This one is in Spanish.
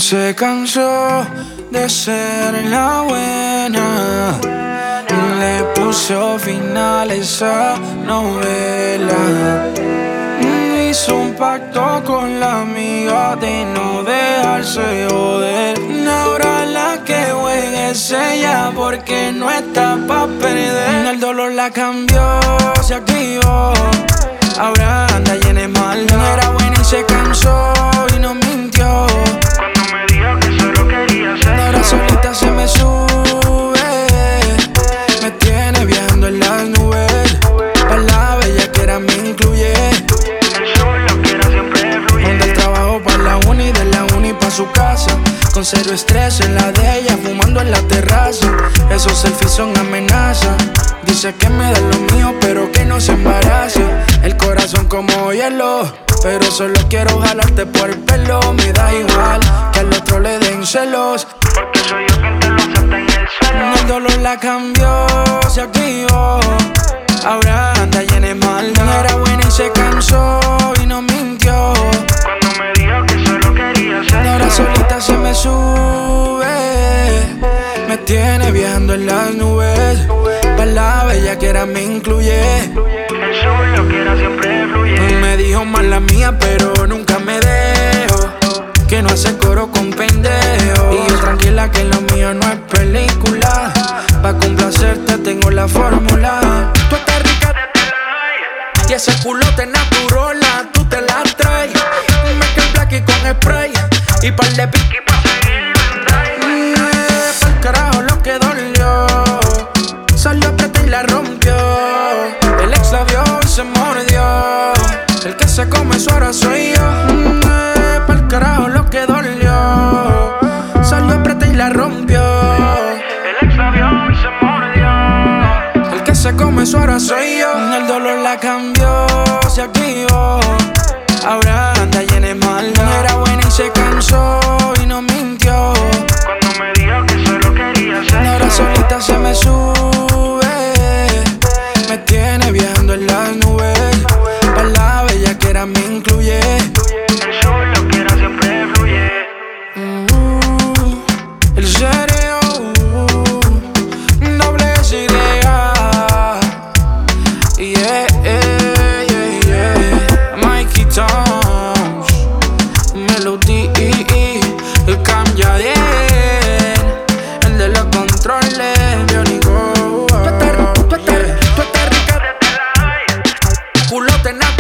Se cansó de ser la buena, le puso final a esa novela. Hizo un pacto con la amiga de no dejarse joder. Ahora la que juega es ella porque no está pa' perder. El dolor la cambió, se activó, ahora anda llena de maldad. No era buena y se cansó y no mintió cuando me dijo que solo quería ser. Ahora solita se me sube, me tiene viajando en las nubes. Pa' la bella que era me incluye. El sol lo quiera siempre fluye. Del trabajo pa' la uni, de la uni pa' su casa, con cero estrés en la de ella, fumando en la terraza. Esos selfies son amenaza. Dice que me da lo mío, pero que no se embarace. El corazón como hielo, pero solo quiero jalarte por el pelo. Me da igual que al otro le den celos, porque soy yo quien te lo acepta en el suelo. el dolor la cambió, se activó, ahora anda llena de maldad. No era buena y se cansó y no mintió cuando me dijo que solo quería ser. Ahora solita se me sube, me tiene viajando en las nubes. Pa' la bella que era me incluye. El sol lo quiera siempre fluye. Me dijo mala mía, pero nunca me dejo, que no hace coro con pendejo. Y yo tranquila que lo mío no es película. Pa' complacerte tengo la fórmula. Tú estás rica y ese culote naturola, tú te la traes. Me quedo aquí con spray y par de piqui pa' seguirlo en drive. Pa'l carajo lo que dolió, salió aprieta y la rompió. El ex la vio y se mordió, el que se come su ahora soy yo. Pa'l carajo lo que dolió, salió aprieta y la rompió. El ex la vio y se mordió. El que se come su ahora soy yo. El dolor la cambió, se activó, ahora anda llena de maldad. No era buena y se cansó y no mintió cuando me dijo que solo quería ser. Ahora solita se me sube, me tiene viajando en las nubes. Pa' la bella que era me incluye. El sol lo quiera siempre fluye. El serio, doble S idea. Yeah, yeah, yeah, yeah. Mikey Toms, Melody, el Cam Yadier, el de los controles, Bionico. Tú estás rica, culote natural.